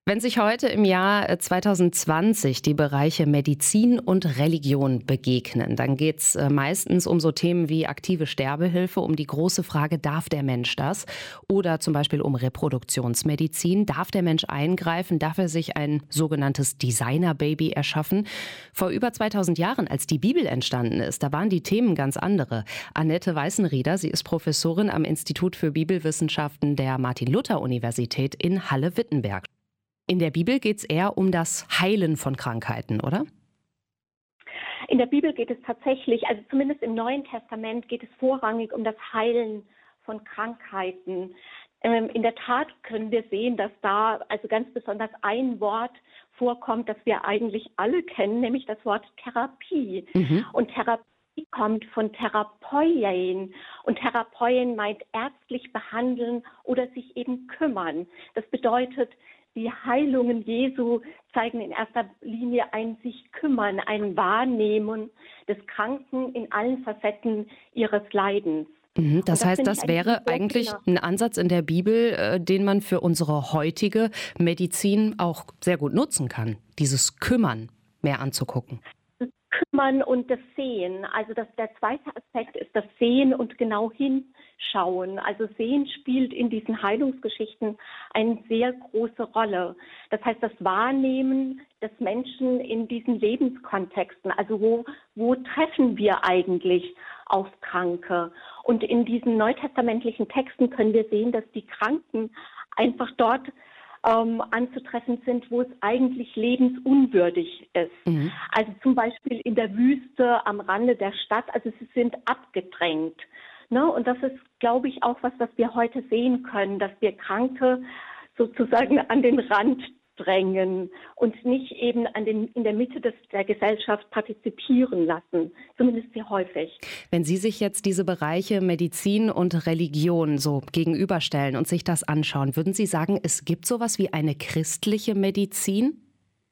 Wenn sich heute im Jahr 2020 die Bereiche Medizin und Religion begegnen, dann geht es meistens um so Themen wie aktive Sterbehilfe, um die große Frage, darf der Mensch das? Oder zum Beispiel um Reproduktionsmedizin. Darf der Mensch eingreifen? Darf er sich ein sogenanntes Designer-Baby erschaffen? Vor über 2000 Jahren, als die Bibel entstanden ist, da waren die Themen ganz andere. Annette Weißenrieder, sie ist Professorin am Institut für Bibelwissenschaften der Martin-Luther-Universität in Halle-Wittenberg. In der Bibel geht es eher um das Heilen von Krankheiten, oder? In der Bibel geht es tatsächlich, also zumindest im Neuen Testament, geht es vorrangig um das Heilen von Krankheiten. In der Tat können wir sehen, dass da also ganz besonders ein Wort vorkommt, das wir eigentlich alle kennen, nämlich das Wort Therapie. Und Therapie kommt von Therapeuen. Und Therapeuen meint ärztlich behandeln oder sich eben kümmern. Das bedeutet, die Heilungen Jesu zeigen in erster Linie ein sich kümmern, ein Wahrnehmen des Kranken in allen Facetten ihres Leidens. Das heißt, das wäre eigentlich ein Ansatz in der Bibel, den man für unsere heutige Medizin auch sehr gut nutzen kann, dieses Kümmern mehr anzugucken. Kümmern und das Sehen. Also der zweite Aspekt ist das Sehen und genau hinschauen. Also Sehen spielt in diesen Heilungsgeschichten eine sehr große Rolle. Das heißt, das Wahrnehmen des Menschen in diesen Lebenskontexten. Also wo treffen wir eigentlich auf Kranke? Und in diesen neutestamentlichen Texten können wir sehen, dass die Kranken einfach dort anzutreffen sind, wo es eigentlich lebensunwürdig ist. Also zum Beispiel in der Wüste am Rande der Stadt, also sie sind abgedrängt. Ne? Und das ist, glaube ich, auch was wir heute sehen können, dass wir Kranke sozusagen an den Rand drängen und nicht eben in der Mitte der Gesellschaft partizipieren lassen, zumindest sehr häufig. Wenn Sie sich jetzt diese Bereiche Medizin und Religion so gegenüberstellen und sich das anschauen, würden Sie sagen, es gibt sowas wie eine christliche Medizin?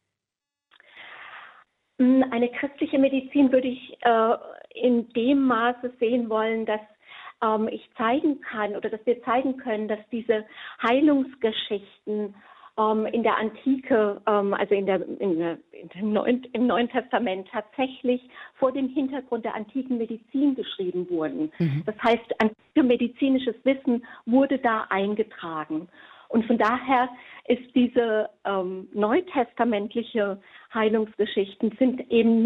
Eine christliche Medizin würde ich in dem Maße sehen wollen, dass ich zeigen kann oder dass wir zeigen können, dass diese Heilungsgeschichten in der Antike, also im Neuen Testament tatsächlich vor dem Hintergrund der antiken Medizin geschrieben wurden. Das heißt, antike medizinisches Wissen wurde da eingetragen. Und von daher ist diese neutestamentliche Heilungsgeschichten sind eben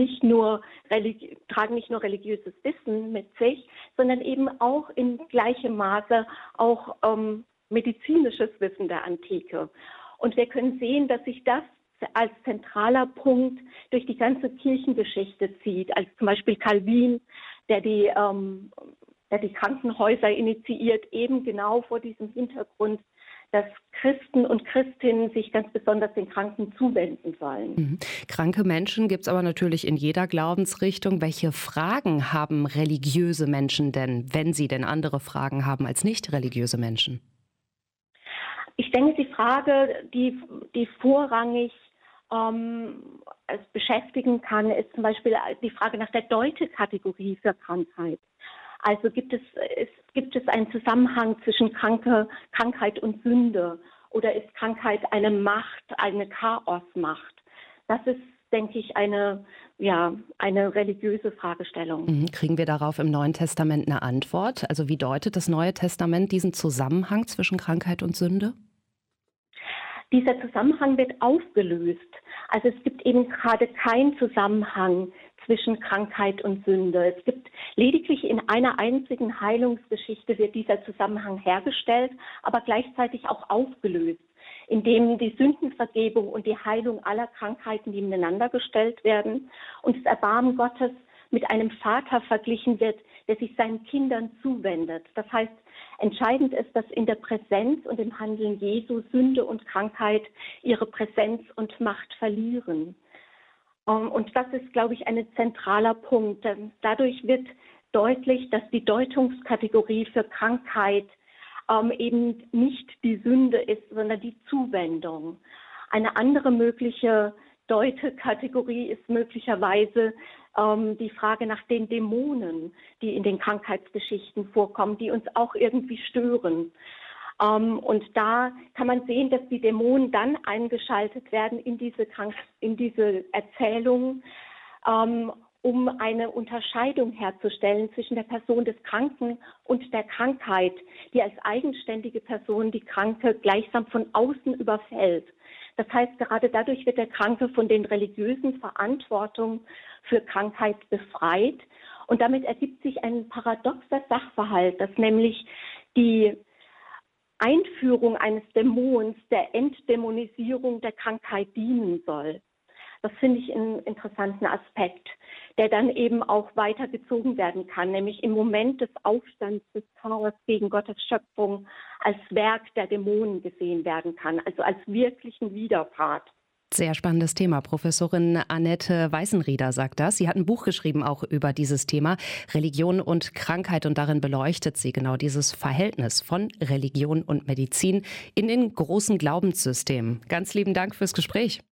tragen nicht nur religiöses Wissen mit sich, sondern eben auch in gleichem Maße auch medizinisches Wissen der Antike. Und wir können sehen, dass sich das als zentraler Punkt durch die ganze Kirchengeschichte zieht. Also zum Beispiel Calvin, der die Krankenhäuser initiiert, eben genau vor diesem Hintergrund, dass Christen und Christinnen sich ganz besonders den Kranken zuwenden sollen. Kranke Menschen gibt es aber natürlich in jeder Glaubensrichtung. Welche Fragen haben religiöse Menschen denn, wenn sie denn andere Fragen haben als nicht religiöse Menschen? Ich denke, die Frage, die vorrangig es beschäftigen kann, ist zum Beispiel die Frage nach der Deutekategorie für Krankheit. Also gibt es einen Zusammenhang zwischen Krankheit und Sünde oder ist Krankheit eine Macht, eine Chaosmacht? Das ist, denke ich, eine religiöse Fragestellung. Kriegen wir darauf im Neuen Testament eine Antwort? Also wie deutet das Neue Testament diesen Zusammenhang zwischen Krankheit und Sünde? Dieser Zusammenhang wird aufgelöst. Also es gibt eben gerade keinen Zusammenhang zwischen Krankheit und Sünde. Es gibt lediglich in einer einzigen Heilungsgeschichte wird dieser Zusammenhang hergestellt, aber gleichzeitig auch aufgelöst, indem die Sündenvergebung und die Heilung aller Krankheiten nebeneinander gestellt werden und das Erbarmen Gottes mit einem Vater verglichen wird, der sich seinen Kindern zuwendet. Das heißt, entscheidend ist, dass in der Präsenz und im Handeln Jesu Sünde und Krankheit ihre Präsenz und Macht verlieren. Und das ist, glaube ich, ein zentraler Punkt. Dadurch wird deutlich, dass die Deutungskategorie für Krankheit eben nicht die Sünde ist, sondern die Zuwendung. Eine andere mögliche Deutekategorie ist möglicherweise die Frage nach den Dämonen, die in den Krankheitsgeschichten vorkommen, die uns auch irgendwie stören. Und da kann man sehen, dass die Dämonen dann eingeschaltet werden in diese Erzählung, um eine Unterscheidung herzustellen zwischen der Person des Kranken und der Krankheit, die als eigenständige Person die Kranke gleichsam von außen überfällt. Das heißt, gerade dadurch wird der Kranke von den religiösen Verantwortungen für Krankheit befreit. Und damit ergibt sich ein paradoxer Sachverhalt, dass nämlich die Einführung eines Dämons der Entdämonisierung der Krankheit dienen soll. Das finde ich einen interessanten Aspekt, der dann eben auch weitergezogen werden kann, nämlich im Moment des Aufstands des Chaos gegen Gottes Schöpfung als Werk der Dämonen gesehen werden kann, also als wirklichen Widerpart. Sehr spannendes Thema. Professorin Annette Weißenrieder sagt das. Sie hat ein Buch geschrieben auch über dieses Thema Religion und Krankheit und darin beleuchtet sie genau dieses Verhältnis von Religion und Medizin in den großen Glaubenssystemen. Ganz lieben Dank fürs Gespräch.